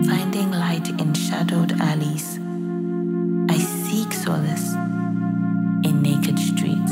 Finding light in shadowed alleys, I seek solace in naked streets.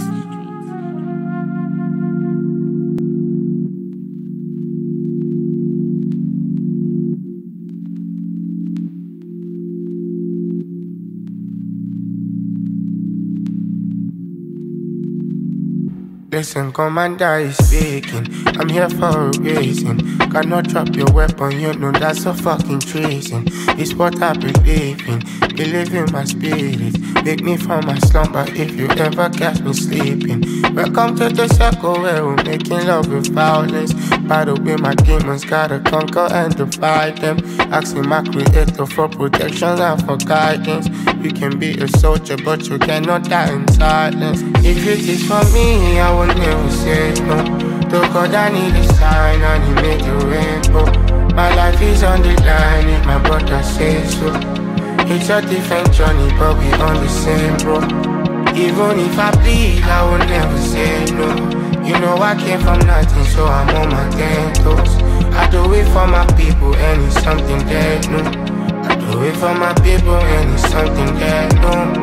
Listen, Commander is speaking. I'm here for a reason. Cannot drop your weapon, you know that's a fucking treason. It's what I believe in. Believe in my spirit. Wake me from my slumber if you ever catch me sleeping. Welcome to the circle where we're making love with violence. Battle with my demons, gotta conquer and defy them. Asking my creator for protection and for guidance. You can be a soldier, but you cannot die in silence. If it is for me, I will never say no. To God, I need a sign, and he made a rainbow. My life is on the line, if my brother says so. It's a different journey, but we on the same road. Even if I bleed, I will never say no. You know I came from nothing, so I'm on my 10 toes. I do it for my people, and it's something they know. I do it for my people, and it's something they know.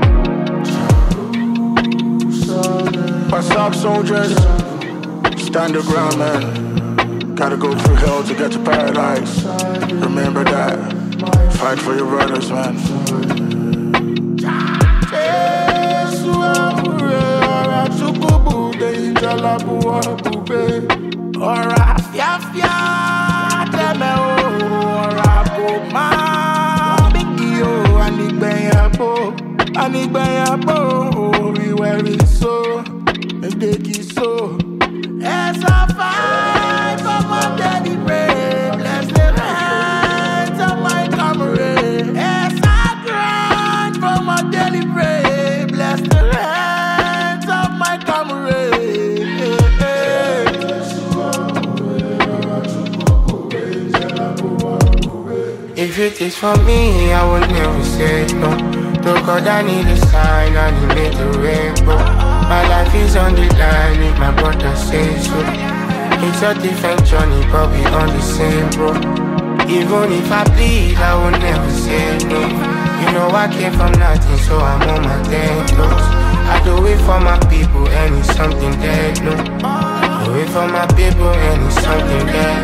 What's up, soldiers? Stand your ground, man. Gotta go through hell to get to paradise. Remember that. Fight for your brothers, man. As I fight for my daily bread, bless the hands of my comrade. As I grind for my daily bread, bless the hands of my comrade. If it is for me, I will never say no. To God, I need a sign, and he made a rainbow. My life is on the line, if my brother says so. It's a different journey, but we on the same road. Even if I bleed, I will never say no. You know I came from nothing, so I'm on my 10 toes. I do it for my people, and it's something they know. I do it for my people, and it's something they